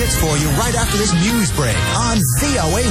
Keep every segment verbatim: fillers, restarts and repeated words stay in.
hits for you right after this news break on V O A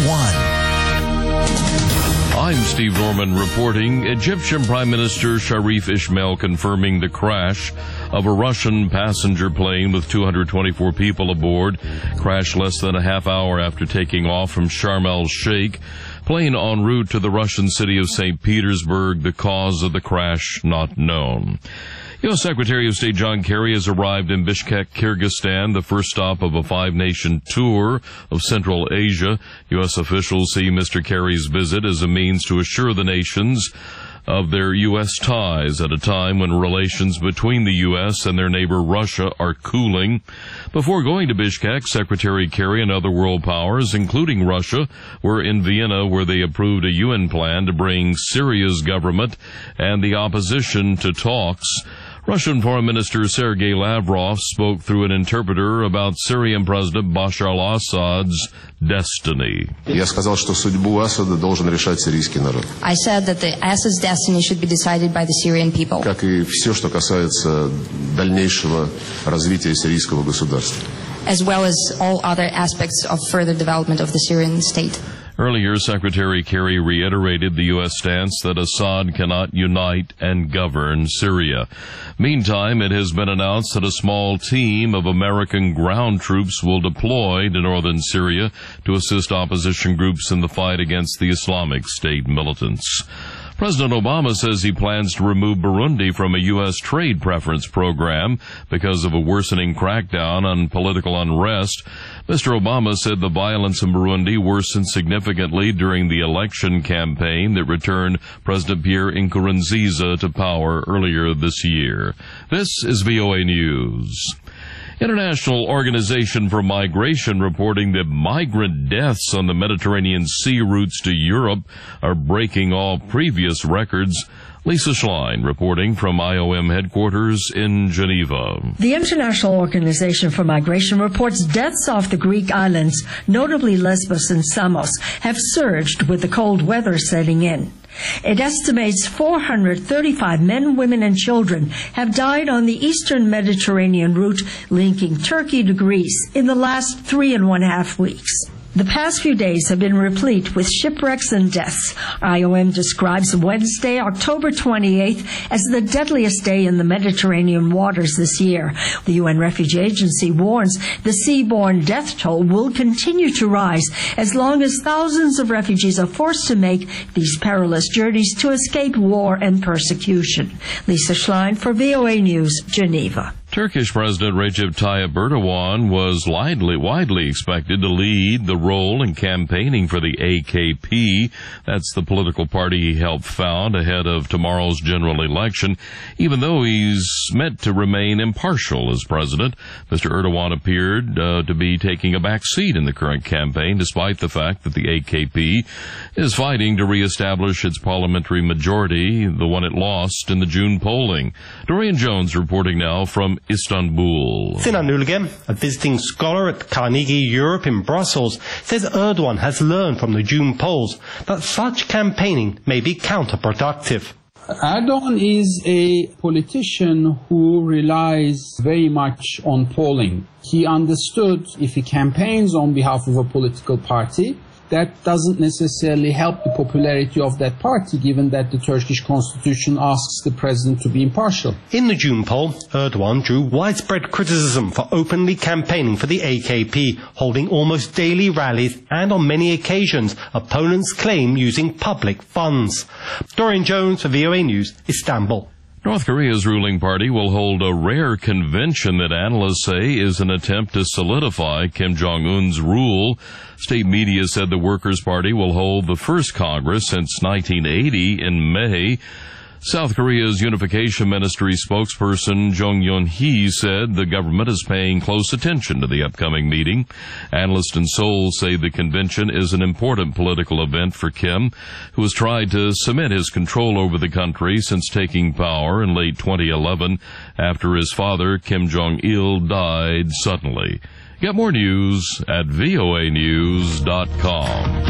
one. I'm Steve Norman reporting. Egyptian Prime Minister Sharif Ismail confirming the crash of a Russian passenger plane with two hundred twenty-four people aboard. Crashed less than a half hour after taking off from Sharm el-Sheikh. Plane en route to the Russian city of Saint Petersburg. The cause of the crash not known. U S. Secretary of State John Kerry has arrived in Bishkek, Kyrgyzstan, the first stop of a five-nation tour of Central Asia. U S officials see Mister Kerry's visit as a means to assure the nations of their U S ties at a time when relations between the U S and their neighbor Russia are cooling. Before going to Bishkek, Secretary Kerry and other world powers, including Russia, were in Vienna, where they approved a U N plan to bring Syria's government and the opposition to talks. Russian Foreign Minister Sergei Lavrov spoke through an interpreter about Syrian President Bashar al-Assad's destiny. Я сказал, что судьбу Асада должен решать сирийский народ. I said that the Assad's destiny should be decided by the Syrian people. Как и все, что касается дальнейшего развития сирийского государства. As well as all other aspects of further development of the Syrian state. Earlier, Secretary Kerry reiterated the U S stance that Assad cannot unite and govern Syria. Meantime, it has been announced that a small team of American ground troops will deploy to northern Syria to assist opposition groups in the fight against the Islamic State militants. President Obama says he plans to remove Burundi from a U S trade preference program because of a worsening crackdown on political unrest. Mister Obama said the violence in Burundi worsened significantly during the election campaign that returned President Pierre Nkurunziza to power earlier this year. This is V O A News. International Organization for Migration reporting that migrant deaths on the Mediterranean Sea routes to Europe are breaking all previous records. Lisa Schlein reporting from I O M headquarters in Geneva. The International Organization for Migration reports deaths off the Greek islands, notably Lesbos and Samos, have surged with the cold weather setting in. It estimates four hundred thirty-five men, women, and children have died on the eastern Mediterranean route linking Turkey to Greece in the last three and one half weeks. The past few days have been replete with shipwrecks and deaths. I O M describes Wednesday, October twenty-eighth, as the deadliest day in the Mediterranean waters this year. The U N Refugee Agency warns the seaborne death toll will continue to rise as long as thousands of refugees are forced to make these perilous journeys to escape war and persecution. Lisa Schlein for V O A News, Geneva. Turkish President Recep Tayyip Erdogan was widely, widely expected to lead the role in campaigning for the A K P. That's the political party he helped found ahead of tomorrow's general election. Even though he's meant to remain impartial as president, Mister Erdogan appeared uh, to be taking a back seat in the current campaign, despite the fact that the A K P is fighting to reestablish its parliamentary majority, the one it lost in the June polling. Dorian Jones reporting now from Istanbul. Sinan Ülgen, a visiting scholar at Carnegie Europe in Brussels, says Erdogan has learned from the June polls that such campaigning may be counterproductive. Erdogan is a politician who relies very much on polling. He understood if he campaigns on behalf of a political party, that doesn't necessarily help the popularity of that party, given that the Turkish constitution asks the president to be impartial. In the June poll, Erdogan drew widespread criticism for openly campaigning for the A K P, holding almost daily rallies and on many occasions opponents claim using public funds. Dorian Jones for V O A News, Istanbul. North Korea's ruling party will hold a rare convention that analysts say is an attempt to solidify Kim Jong-un's rule. State media said the Workers' Party will hold the first Congress since nineteen eighty in May. South Korea's Unification Ministry spokesperson Jong Yun-hee said the government is paying close attention to the upcoming meeting. Analysts in Seoul say the convention is an important political event for Kim, who has tried to cement his control over the country since taking power in late twenty eleven after his father, Kim Jong-il, died suddenly. Get more news at V O A news dot com.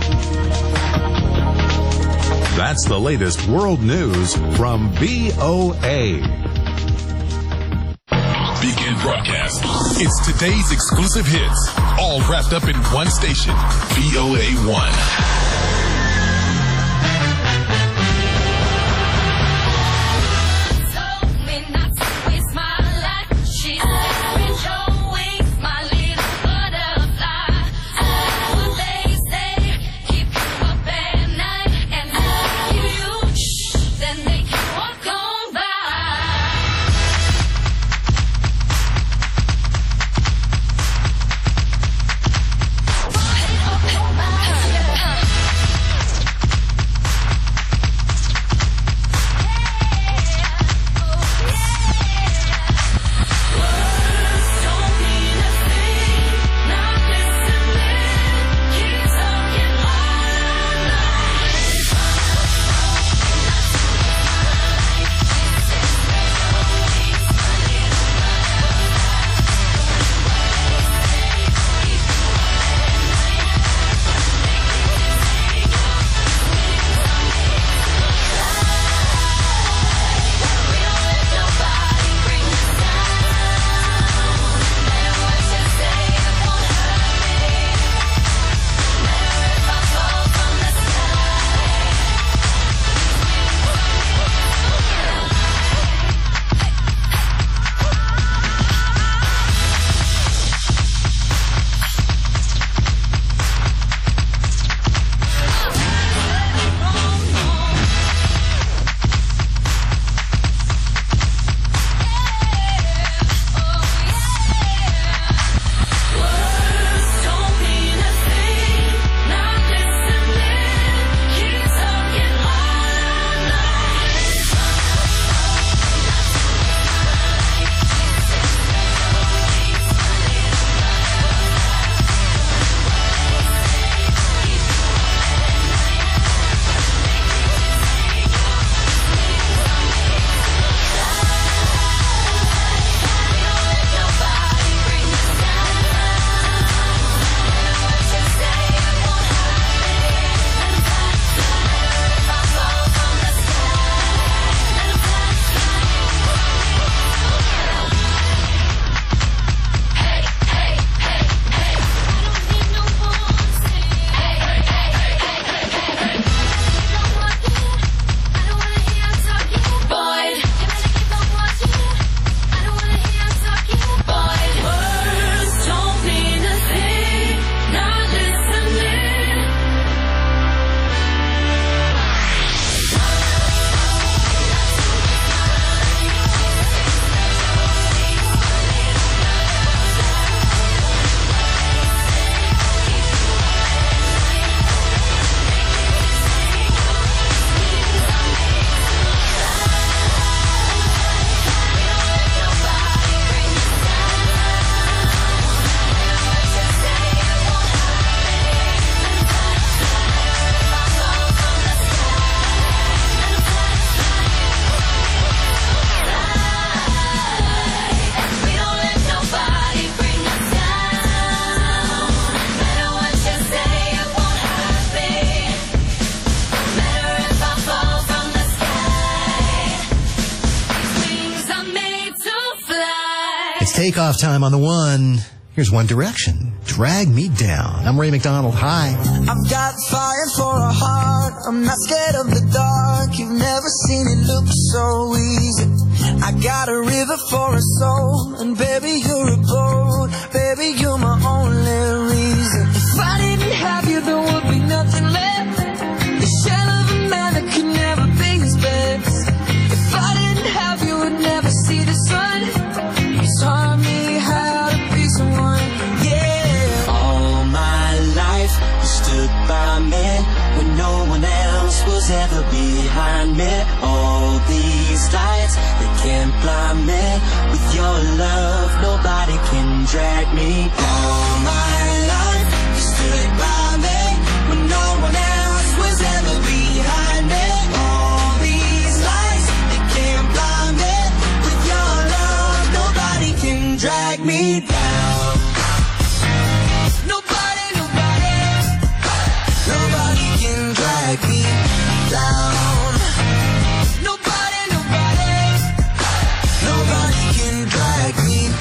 That's the latest world news from V O A. Begin broadcast. It's today's exclusive hits, all wrapped up in one station, V O A one. Takeoff time on the one. Here's One Direction. Drag Me Down. I'm Ray McDonald. Hi. I've got fire for a heart. I'm not scared of the dark. You've never seen it look so easy. I got a river for a soul. And baby, you're a boat. Baby, you're my only reason. If I didn't have you, there would be nothing left. The shell of a man that could never be his best. If I didn't have you, would never see the sun. Taught me how to be someone, yeah. All my life you stood by me when no one else was ever behind me. All these lights, they can't blind me. With your love, nobody can drag me. All my life you stood by me when no one else was ever behind me. All these lights, they can't blind me. With your love, nobody can drag me down. Nobody, nobody, nobody can drag me down. Nobody, nobody, nobody can drag me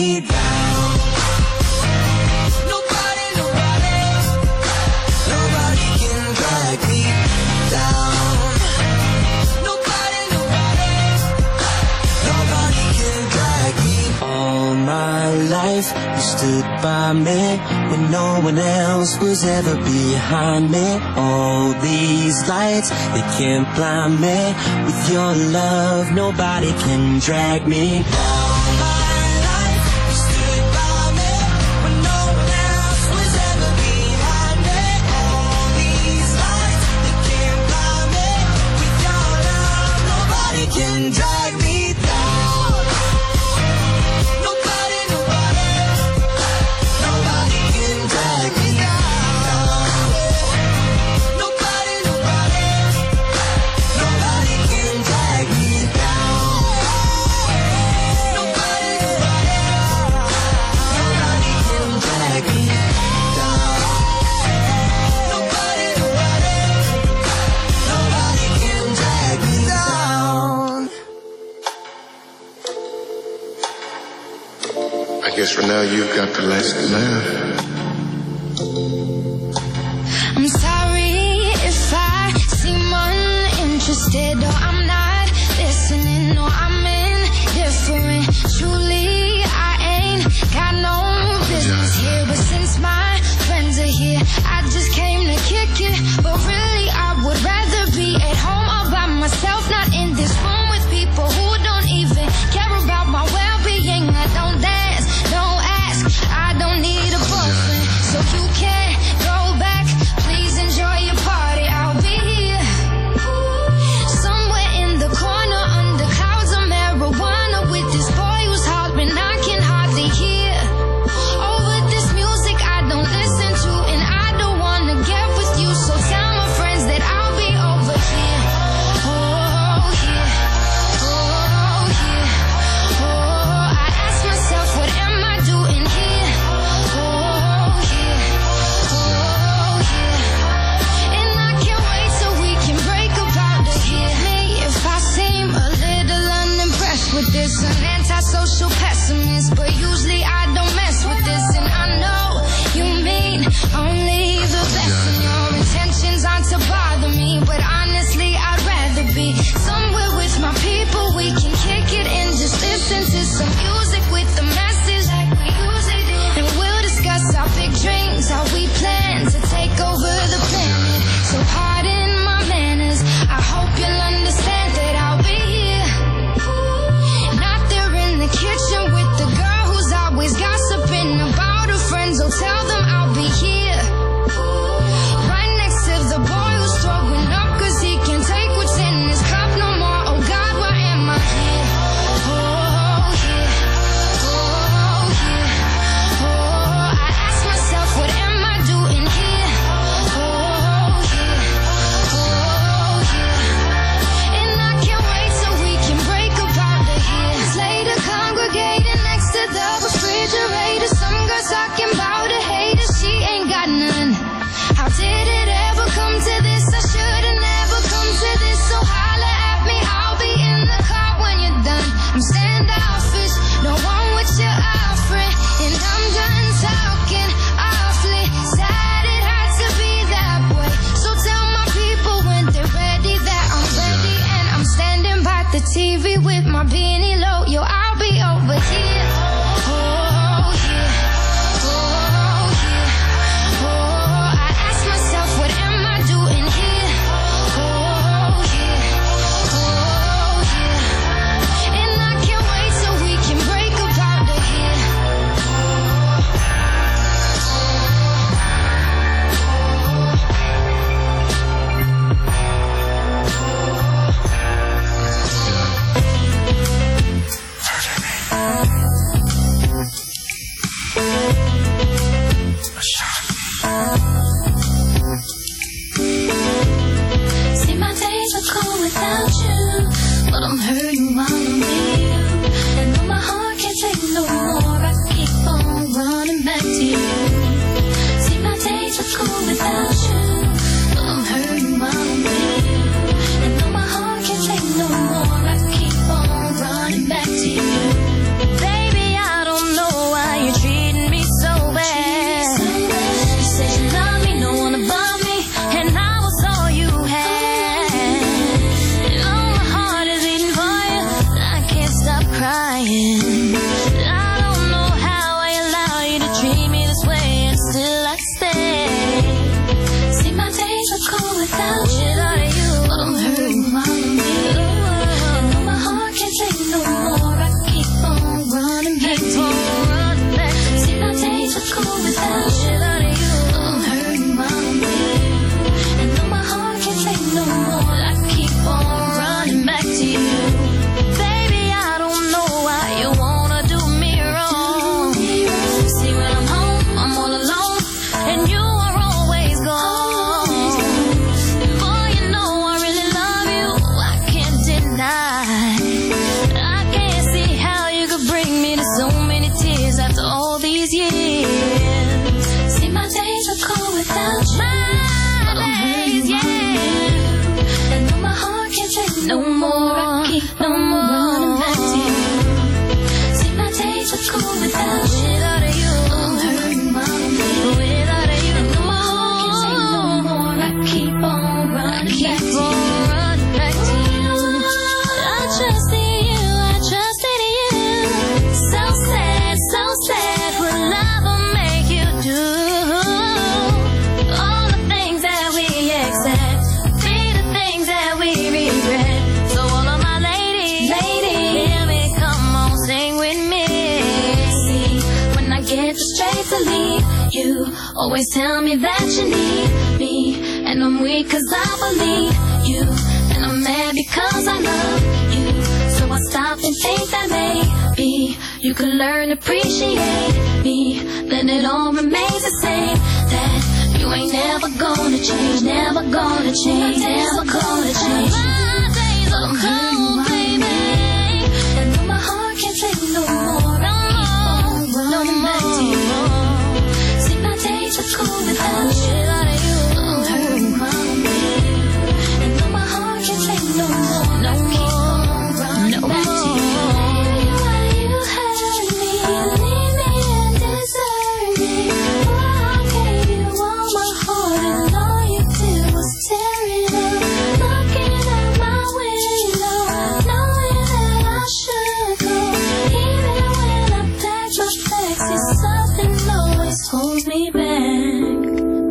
me down. Nobody, nobody, nobody can drag me down. Nobody, nobody, nobody can drag me. All my life you stood by me when no one else was ever behind me. All these lights, they can't blind me. With your love, nobody can drag me down. Can drag me down. Nobody, nobody, nobody can drag me down. Nobody, nobody, nobody can drag me down. Nobody, nobody, nobody can drag me down. Nobody, nobody, nobody can drag me down. I guess for now you've got the last laugh. I'm sorry if I seem uninterested, or I'm not listening, or I'm indifferent. Truly, I ain't got no business here, but since my friends are here, I just came to kick it. But really, I would rather be at home all by myself, not in this room with people who don't even care about my well-being. I don't dance, don't ask, I don't need a book. always tell me that you need me, and I'm weak cause I believe you, and I'm mad because I love you. So I stop and think that maybe you could learn to appreciate me, then it all remains the same, that you ain't never gonna change, never gonna change, never gonna change. My days are cold, baby, and though my heart can't take no more, no more, no more. See, my days are cold without you. I'm hurting, baby, and though my heart can't take no more, no more, no more. Hold me back.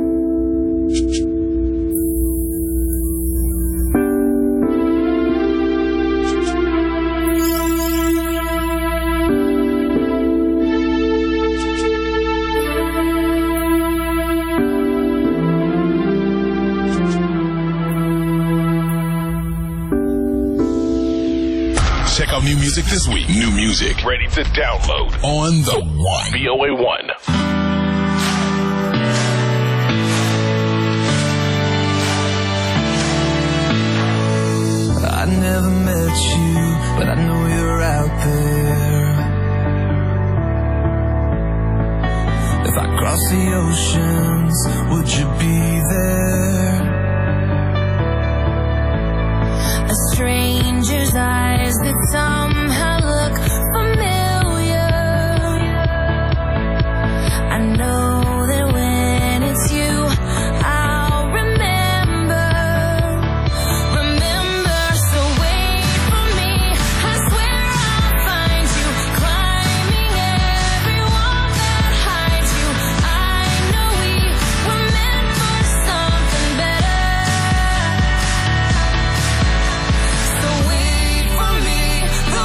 Check out new music this week. New music ready to download on the One. V O A one. I never met you, but I know you're out there. If I cross the oceans, would you be there? A stranger's eyes that somehow look familiar. I know that when it's you, I'll remember. Remember, so wait for me. I swear I'll find you, climbing every wall that hides you. I know we were meant for something better. So wait for me. The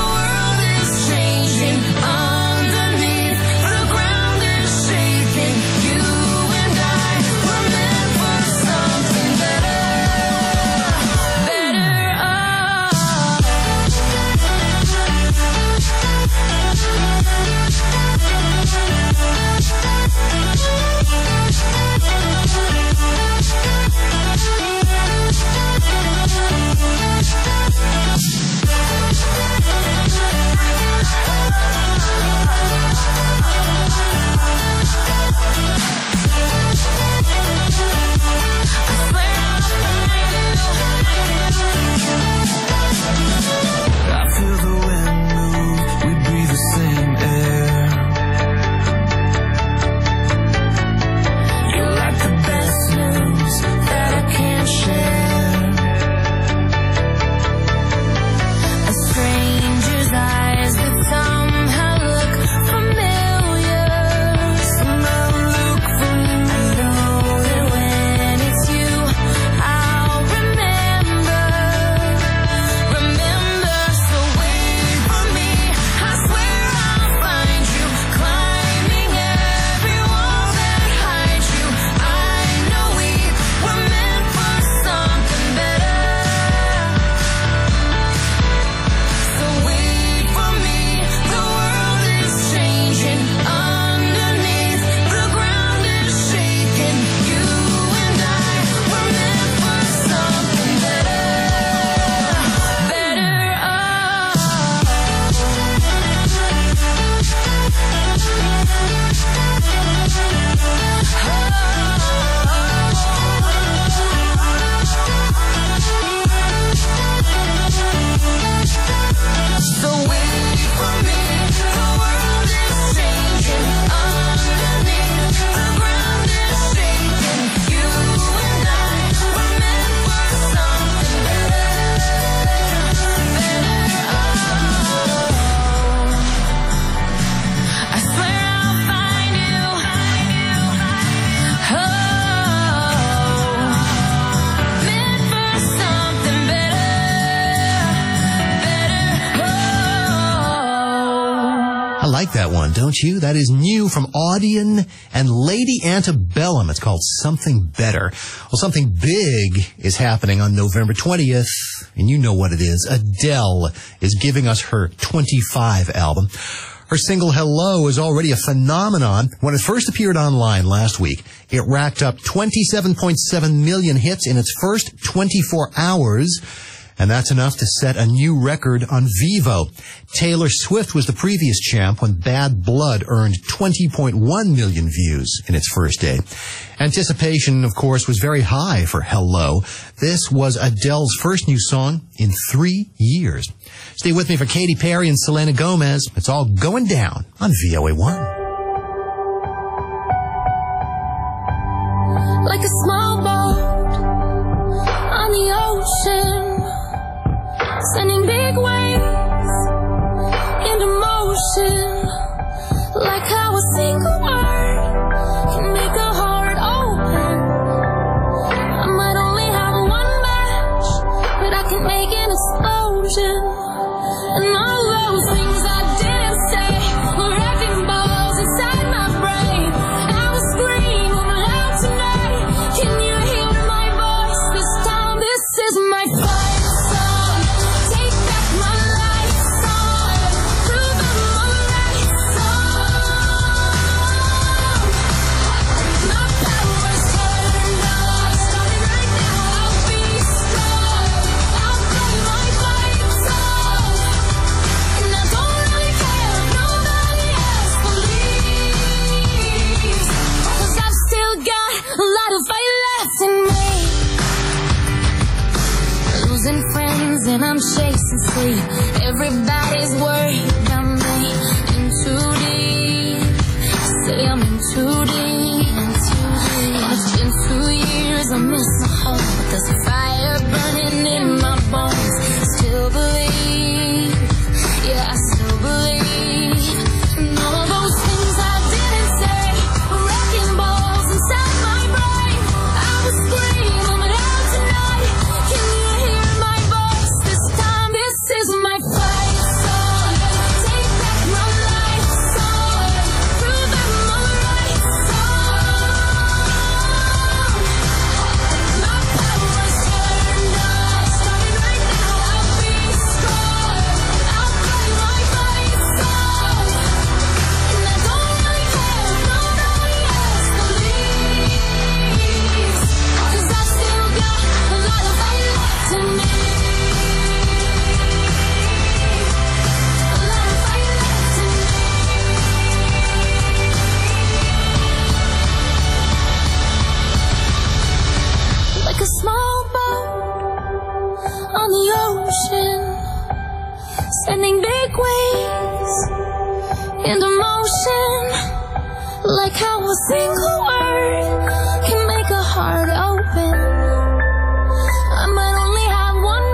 don't you? That is new from Audion and Lady Antebellum. It's called Something Better. Well, something big is happening on November twentieth, and you know what it is. Adele is giving us her twenty-five album. Her single Hello is already a phenomenon. When it first appeared online last week, it racked up twenty-seven point seven million hits in its first twenty-four hours. And that's enough to set a new record on Vivo. Taylor Swift was the previous champ when Bad Blood earned twenty point one million views in its first day. Anticipation, of course, was very high for Hello. This was Adele's first new song in three years. Stay with me for Katy Perry and Selena Gomez. It's all going down on V O A one. Like a small boat on the ocean, sending big waves into motion, like how a single word can make a heart open. I might only have one match, but I can make an explosion. And all those things I didn't say were wrecking balls inside my brain. I will scream aloud tonight. Can you hear my voice this time? This is my fight. And I'm chasing sleep. Everybody's worried about me. In too deep. Say I'm in too deep. In too deep. And it's been two years. I miss my home, but there's a fire burning in my bones. Still believe. Yeah, I still believe. And all of those things I didn't say were wrecking balls inside my brain. I was screaming it out tonight. Can you hear my voice? This is my fight song. Take back my life song. Prove I'm alright song. My power's turned on. Starting right now, I'll be strong. I'll play my fight song. And I don't really care if nobody else believes. Cause I've still got a lot of fight left in me. Like a small boat on the ocean, sending big waves into motion, like how a single word can make a heart open. I might only have one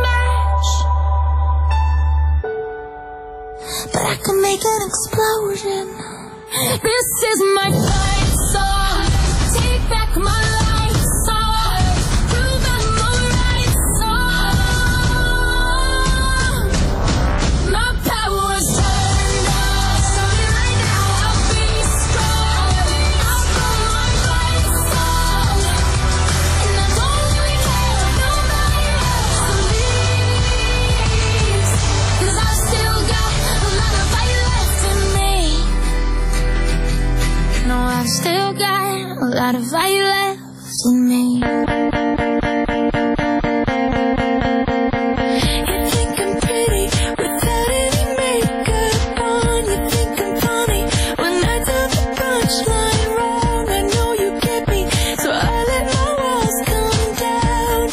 match, but I can make an explosion. This is my fight song. Take back my life. Still got a lot of fire left in me. You think I'm pretty without any makeup on. You think I'm funny when I tell the punchline wrong. I know you get me, so I let my walls come down,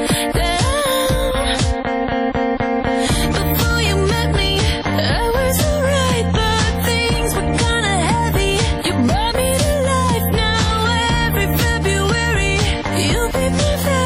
down. Before you met me, I was alright, but things were kinda heavy. You brought me to life now every February. You made me feel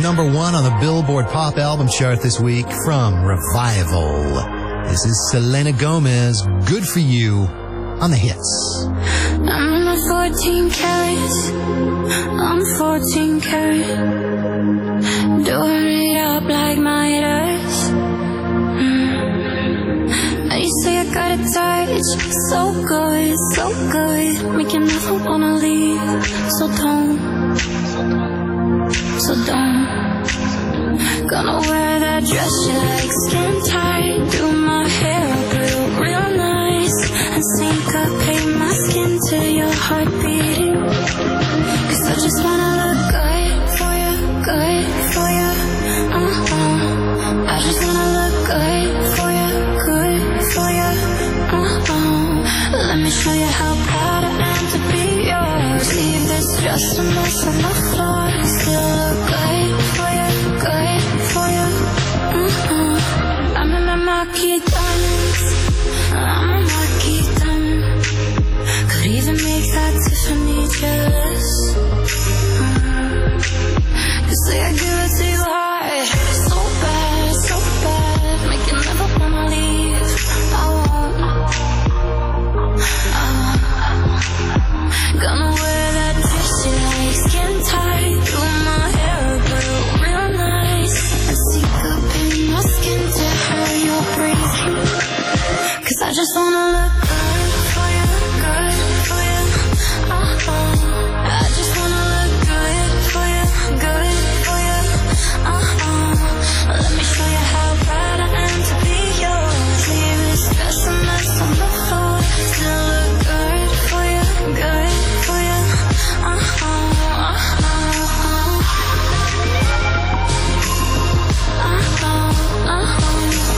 number one on the Billboard Pop Album Chart this week from Revival. This is Selena Gomez, Good For You, on the hits. I'm a fourteen carats, I'm fourteen carat. Doing it up like Midas. Mm. Now you say I got a touch, so good, so good. Make you never wanna leave, so don't, so don't. Gonna wear that dress you like, skin tight. Do my hair up real, real nice, and syncopate my skin to your heartbeat. Cause I just wanna look good for you, good for you. Uh-uh. I just wanna look good for you, good for you. Uh-uh. Let me show you how proud I am to be yours. Leave this dress a mess on the floor. Still look good for you, good for you. Uh-uh. I'm in my marquee diamonds, I'm a marquee diamond. Could even make that Tiffany jealous. Cause say I give it to you hard, so bad, so bad. Make you never wanna leave. I won't, I won't. Gonna wear that dress you like, skin tight. Do my hair real, real nice, and syncopate my skin to how you're breathing. Cause I just wanna look good for you, good for you. Uh-uh. I just wanna look good for you, good for you. Uh-uh. Let me show you how proud I am to be yours. Leave this dress a mess on the floor. Still look good for you, good for you. Uh-uh, uh-uh, uh-uh, uh-uh.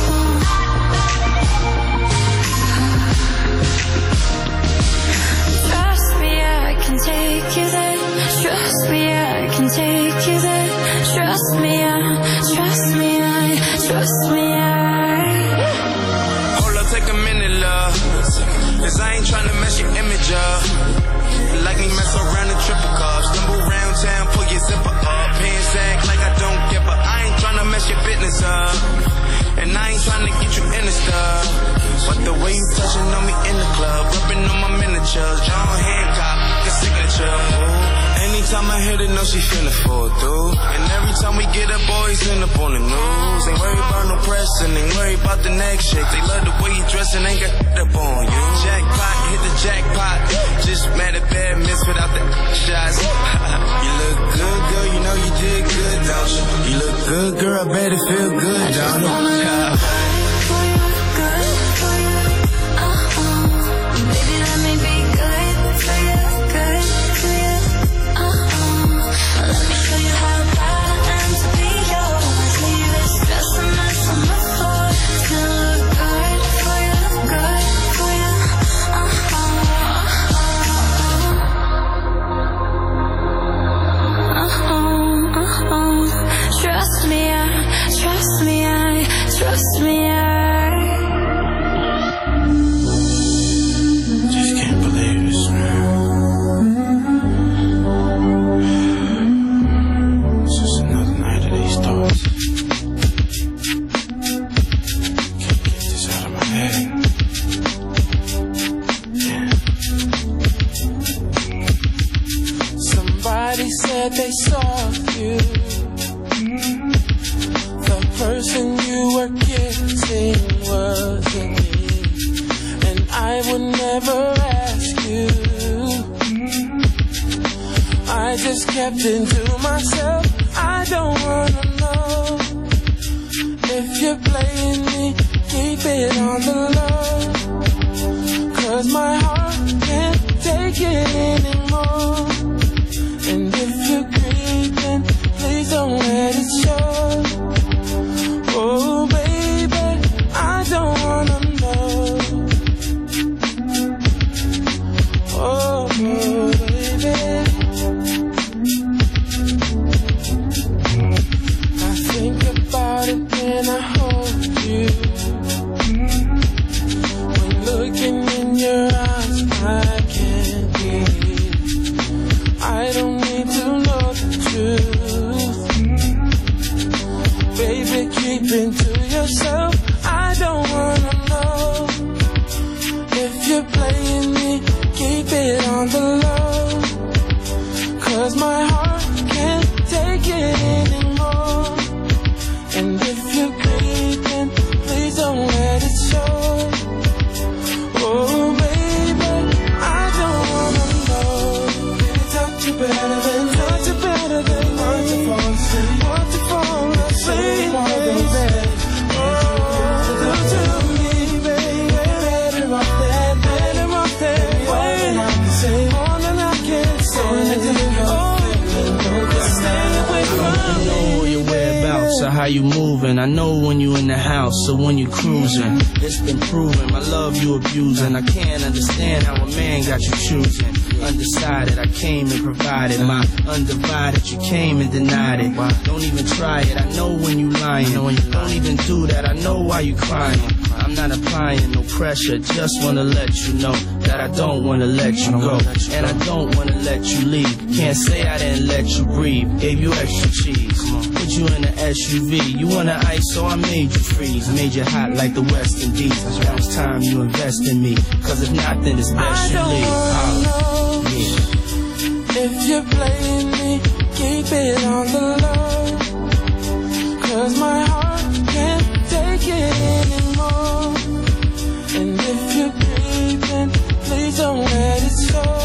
Trust me, I can take you there. Trust me, I can take you there. Trust me, I, trust me, I, trust me, I. Hold up, take a minute, love. Cause I ain't tryna mess your image up. Like me mess around in triple cup. Stumble around town, pull your zipper up. Pants act like I don't give a. I ain't tryna mess your business up. And I ain't tryna get you in the stuff. But the way you touching on me in the club, rubbing on my miniatures, John Hancock, like a signature. Ooh. Anytime I hit it, know she finna fall through. And every time we get up, boys end up on the news. Ain't worried about no pressing, ain't worried about the next chick. They love the way you dressing, ain't got up on you. Jackpot, hit the jackpot. Just mad at bad miss without the shots. You look good, girl, you know you did good, don't you? You look good, girl, I bet it feel good, don't you? Trust me, I just can't believe this, man. It's just another night of these thoughts. Can't get this out of my head. Yeah. Somebody said they saw you. The person you were kissing wasn't me, and I would never ask you. I just kept it to myself. I don't wanna know if you're playing me. Keep it on the low, 'cause my heart can't take it anymore. And if you're creeping, please don't let it show. Oh baby, I don't wanna know. Oh baby, I think about it when I hold you. When looking in your eyes, I can't breathe. keeping to yourself. I don't wanna know if you're playing me. Keep it on the low, 'cause my heart can't take it anymore. And if you're creeping, please don't let it show. Oh baby, I don't wanna know. Baby, touch you better than, touch you better than want to fall asleep, want to fall asleep, baby. Oh, do to me, baby, better off that, better off that way. Say more than I can say. Oh, just stay away from me. I know where your whereabouts or how you moving. I know when you in the house or when you cruising. It's been proven, my love you abusing. I can't understand how a man got you choosing. Undecided, I came and provided my undivided. You came and denied it. Don't even try it. I know when you lying. Don't even do that. I know why you crying. I'm not applying no pressure. Just wanna let you know that I don't wanna let you go, and I don't wanna let you leave. Can't say I didn't let you breathe. Gave you extra cheese. Put you in an S U V. You want an ice, so I made you freeze. Made you hot like the West Indies. Now it's time you invest in me. 'Cause if not, then it's best you leave. If you're playing me, keep it on the low, 'cause my heart can't take it anymore. And if you're creeping, please don't let it show.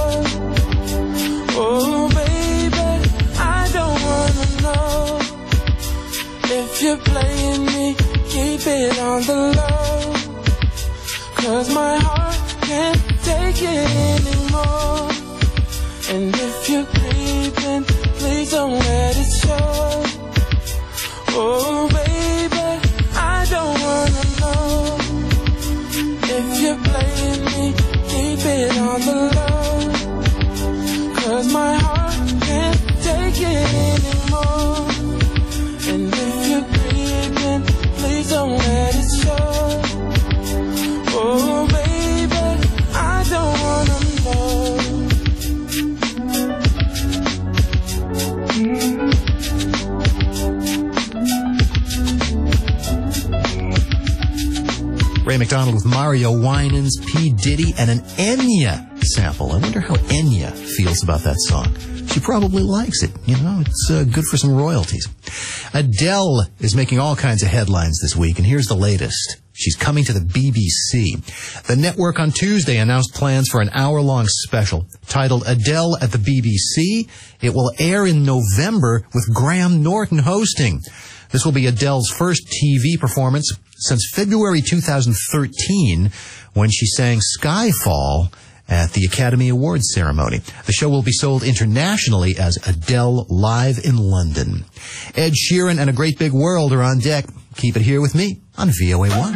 Oh baby, I don't wanna know. If you're playing me, keep it on the low, 'cause my heart can't take it anymore. And if you're creeping, please don't let it show. Oh baby, I don't wanna know. If you're playing me, keep it on the low, 'cause my heart can't take it anymore. And if you're creeping, please don't let it show. Oh baby, I don't wanna know. Ray McDonald with Mario Winans, P. Diddy, and an Enya sample. I wonder how Enya feels about that song. She probably likes it. You know, it's uh, good for some royalties. Adele is making all kinds of headlines this week, and here's the latest. She's coming to the B B C. The network on Tuesday announced plans for an hour-long special titled Adele at the B B C. It will air in November with Graham Norton hosting. This will be Adele's first T V performance since February two thousand thirteen, when she sang Skyfall at the Academy Awards ceremony. The show will be sold internationally as Adele Live in London. Ed Sheeran and A Great Big World are on deck. Keep it here with me on V O A one.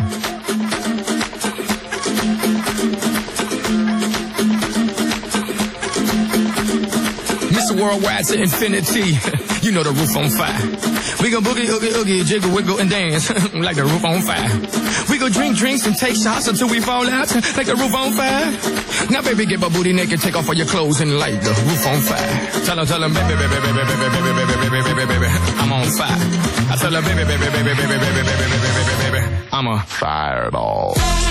Mister Worldwide to infinity. You know the roof on fire. We go boogie, oogie, oogie, jiggle, wiggle, and dance like the roof on fire. We go drink drinks and take shots until we fall out like the roof on fire. Now, baby, get my booty naked, take off all your clothes and light the roof on fire. Tell her, tell her, baby, baby, baby, baby, baby, baby, baby, baby, baby, baby, I'm on fire. I tell her, baby, baby, baby, baby, baby, baby, baby, baby, baby, baby, I'm a fireball.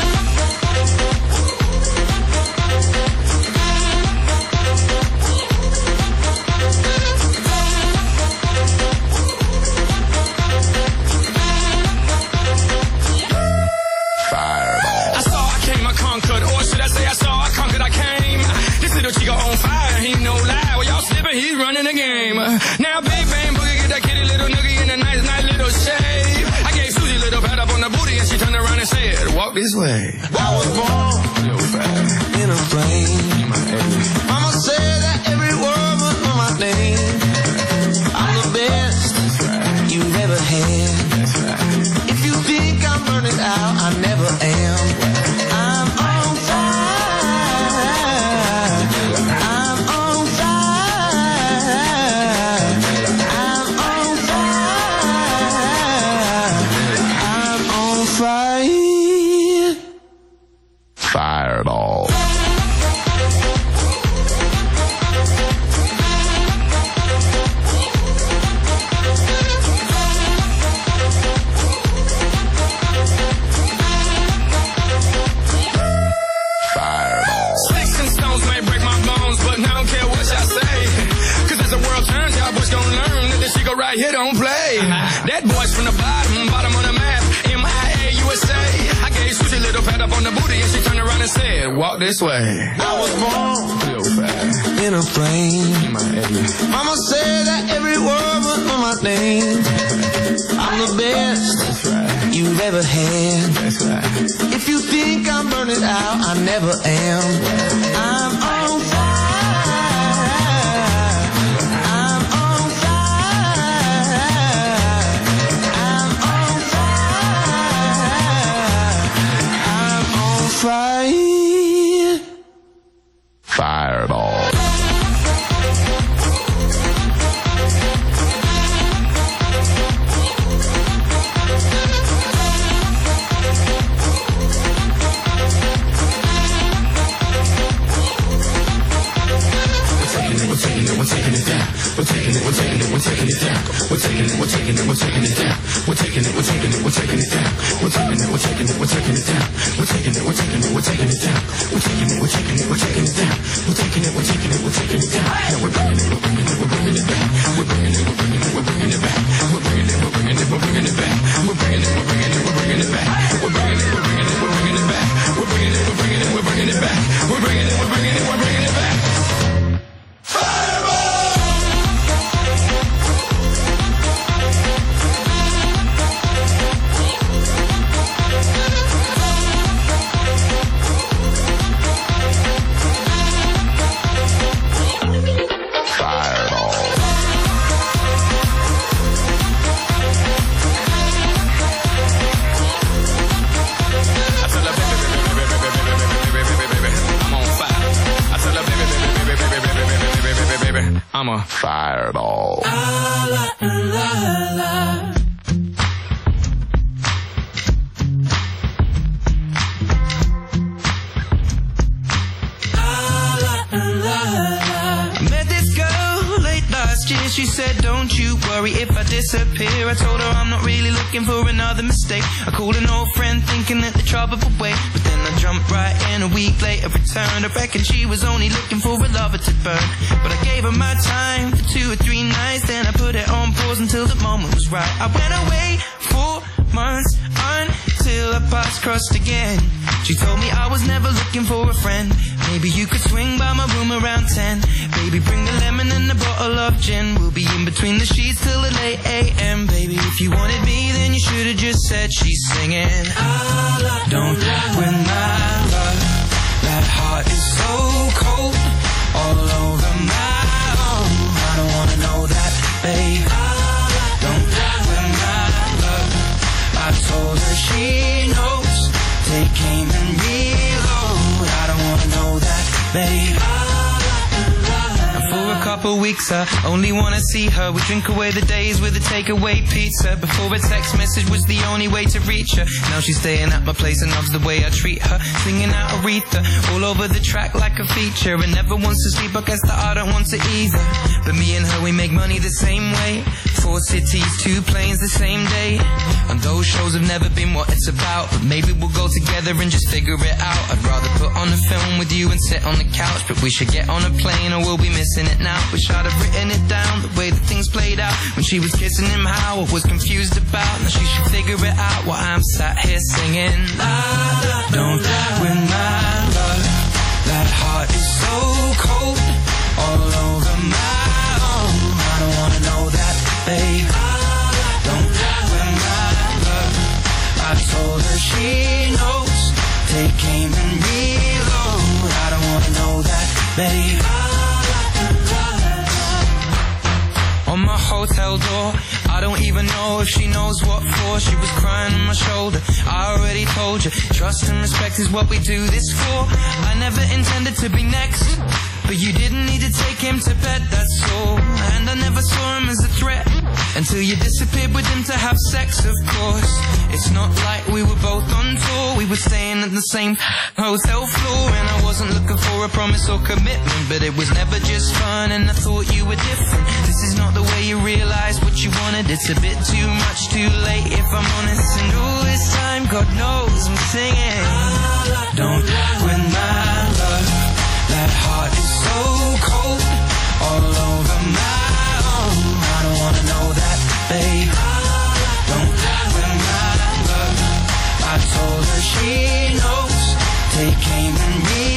He's running the game. Now big bang boogie, get that kitty little noogie in a nice, nice little shave. I gave Susie a little pat up on the booty and she turned around and said, walk this way. I was born in a plane. Mama said that every word was on my name. I'm the best you've ever had. If you think I'm burning out, I never am. I'm on fire. I'm on fire. I'm on fire. I'm on fire. Fireball. walk this way. I was born in a plane. Mama said that every word was on my name. I'm the best That's right. you've ever had. That's right. If you think I'm burning out, I never am. I'm on fire. I'm on fire. I'm on fire. I'm on fire. Fireball. We're taking it down. We're taking it, we're taking it, we're taking it down. We're taking it, we're taking it, we're taking it down. We're taking it, we're taking it, we're taking it down. We're taking it, we're taking it, we're taking it down. We're taking it, we're taking it, we're taking it down. We're taking it, we're taking it, we're taking it down. We're taking it, we're taking it, we're taking it down. Now we're bringing it, we're bringing it, we're bringing it back. We're bringing it, we're bringing it, we're bringing it back. We're bringing it, we're bringing it, we're bringing it back. We're bringing it, we're bringing it, we're bringing it back. We're bringing it, we're bringing it, we're bringing it back. We're bringing it, we're bringing it, we're bringing it back. We're bringing it, we're bringing it, we're bringing it back. I'm a fireball. Ah, la, la, la. Ah, la, la, la. Met this girl late last year. She said, don't you worry if I disappear. I told her I'm not really looking for another mistake. I called an old friend thinking that the trouble would wait, but then I jumped right in. A week later returned. I reckon she was only looking for a lover to burn, but I gave her my time for two or three nights. Then I put it on pause until the moment was right. I went away for months until our paths crossed again. She told me I was never looking for a friend. Maybe you could swing by my room around ten. Baby, bring the lemon and a bottle of gin. We'll be in between the sheets till the late a m. Baby, if you wanted me, then you should have just said she's singing. Don't win my love. That heart is so cold, all over my own. I don't wanna know that, babe. Don't win my love. I told her she knows. Take aim and reload. I don't wanna know that, babe. And for a couple weeks I only wanna see her. We drink away the days with a takeaway pizza. Before a text message was the only way to reach her. Now she's staying at my place and loves the way I treat her. Singing out Aretha all over the track like a feature. And never wants to sleep, I guess that I don't want to either. But me and her, we make money the same way. Four cities, two planes the same day. And those shows have never been what it's about, but maybe we'll go together and just figure it out. I'd rather put on a film with you and sit on the couch, but we should get on a plane or we'll be missing it now. Wish I'd have written it down, the way that things played out. When she was kissing him, how I was confused about. Now she should figure it out while I'm sat here singing. Don't win my love. That heart is so cold, all over my own. I don't wanna know that, babe. Don't win my love. I told her she knows. Take aim and reload. I don't wanna know that, babe. On my hotel door, I don't even know if she knows what for. She was crying on my shoulder. I already told you, trust and respect is what we do this for. I never intended to be next, but you didn't need to take him to bed, that's all. And I never saw him as a threat until you disappeared with him to have sex, of course. It's not like we were both on tour. We were staying at the same hotel floor. And I wasn't looking for a promise or commitment, but it was never just fun, and I thought you were different. This is not the way you realize what you wanted. It's a bit too much too late, if I'm honest. And all this time, God knows I'm singing. Don't win my love. That heart is so cold, all over my own. I don't wanna know that, babe. Don't win my love. I told her she knows. Take aim and read.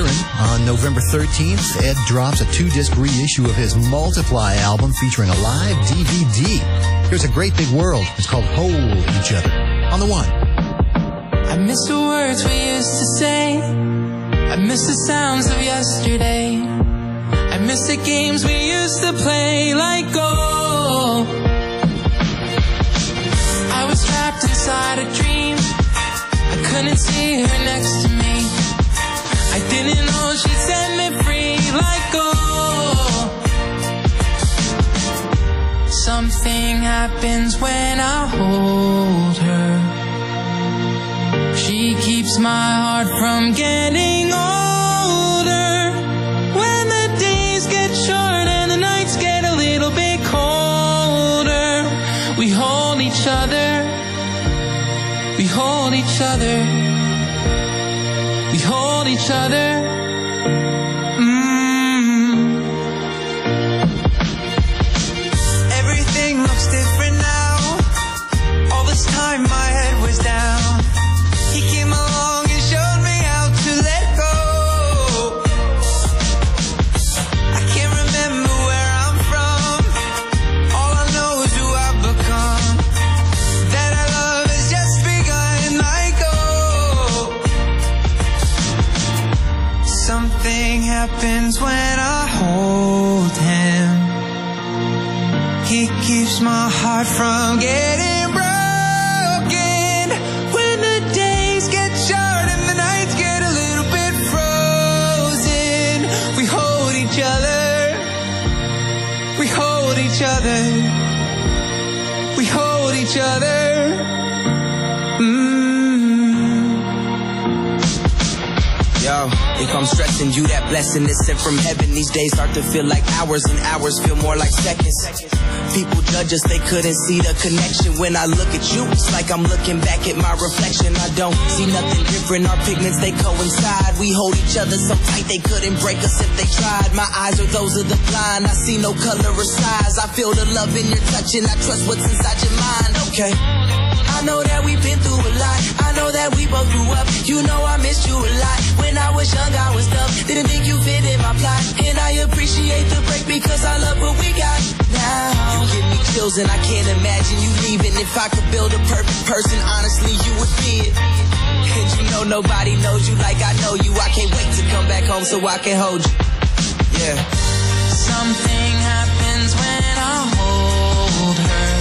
Children. On November thirteenth, Ed drops a two-disc reissue of his Multiply album featuring a live D V D. Here's A Great Big World. It's called Hold Each Other. On the one. I miss the words we used to say. I miss the sounds of yesterday. I miss the games we used to play. Like gold. I was trapped inside a dream. I couldn't see her next to me. I didn't know she'd set me free. Like gold. Something happens when I hold her. She keeps my heart from getting older. When the days get short and the nights get a little bit colder, we hold each other. We hold each other. We hold each other. Mm. Everything looks different now. All this time my head was down. He came along and showed me how to let go. I can't remember where I'm from. All I know is who I've become. That our love has just begun. Like gold. Something happens when I hold him. He keeps my heart from getting broken. When the days get short and the nights get a little bit frozen, we hold each other. We hold each other. We hold each other. Mm. Yo, if I'm stressing you, that blessing is sent from heaven. These days start to feel like hours and hours feel more like seconds. People judge us, they couldn't see the connection. When I look at you, it's like I'm looking back at my reflection. I don't see nothing different, our pigments, they coincide. We hold each other so tight they couldn't break us if they tried. My eyes are those of the blind, I see no color or size. I feel the love in your touch and I trust what's inside your mind. Okay, I know that we've been through a lot. I know that we both grew up. You know I missed you a lot. When I was young, I was dumb. Didn't think you fit in my plot. And I appreciate the break because I love what we got now. You give me chills and I can't imagine you leaving. If I could build a perfect person, honestly, you would be it. And you know nobody knows you like I know you. I can't wait to come back home so I can hold you. Yeah. Something happens when I hold her.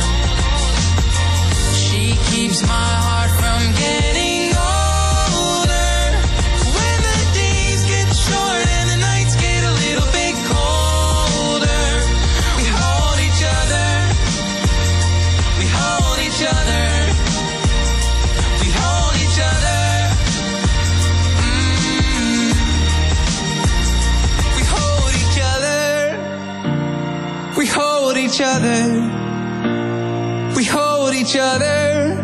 She keeps my heart from getting older. When the days get short and the nights get a little bit colder, we hold each other. We hold each other. We hold each other. Mm. We hold each other. We hold each other. We hold each other.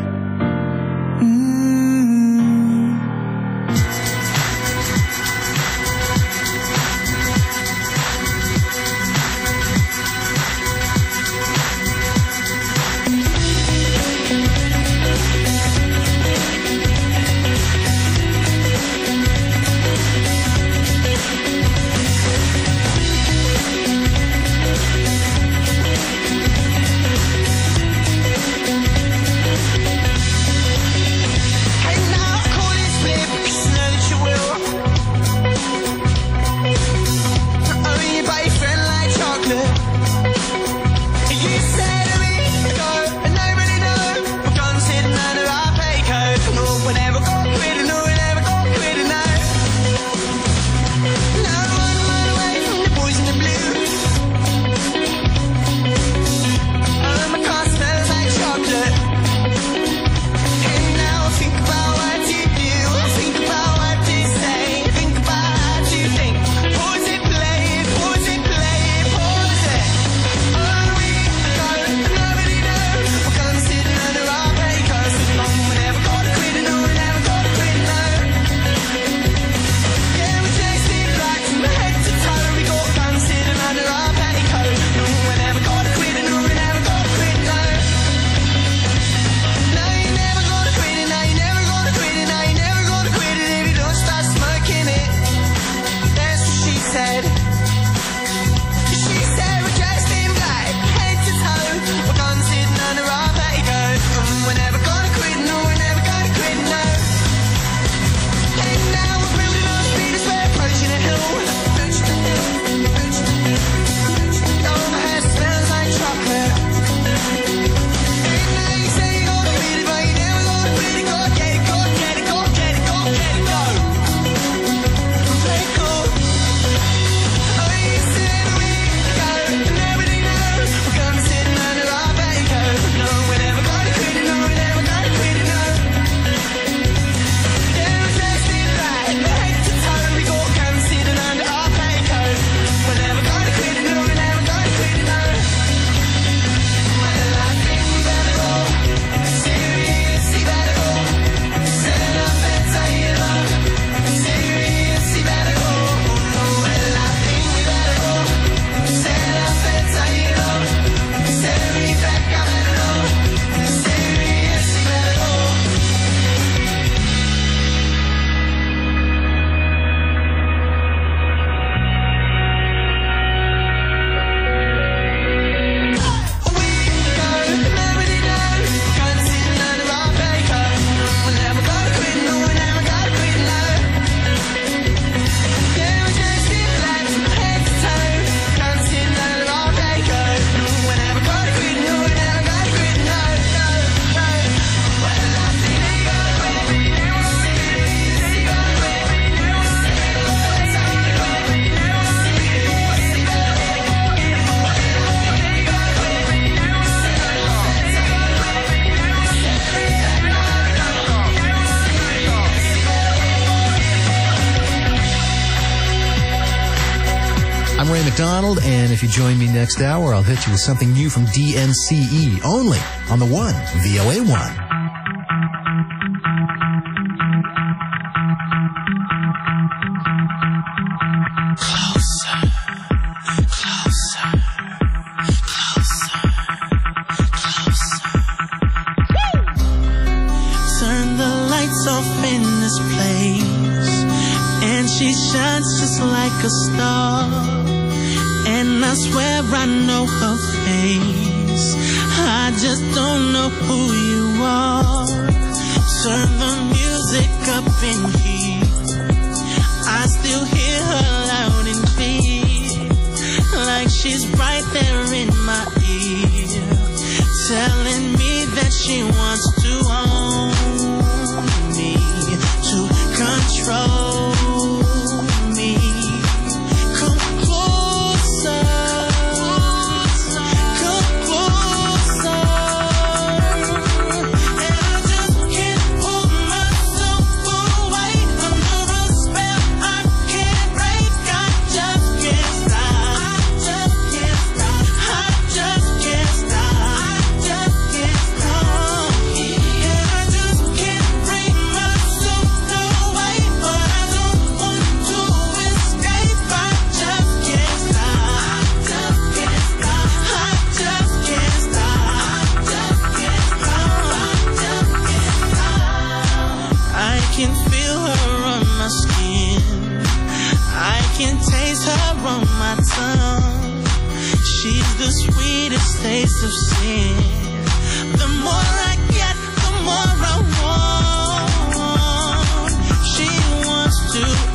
I'm Ray McDonald, and if you join me next hour, I'll hit you with something new from D N C E, only on the one, V O A one. She shines just like a star, and I swear I know her face. I just don't know who you are. Turn the music up in here. I still hear her loud and clear, like she's right there in my ear, telling me that she wants to own me, to control. She's the sweetest taste of sin. The more I get, the more I want. She wants to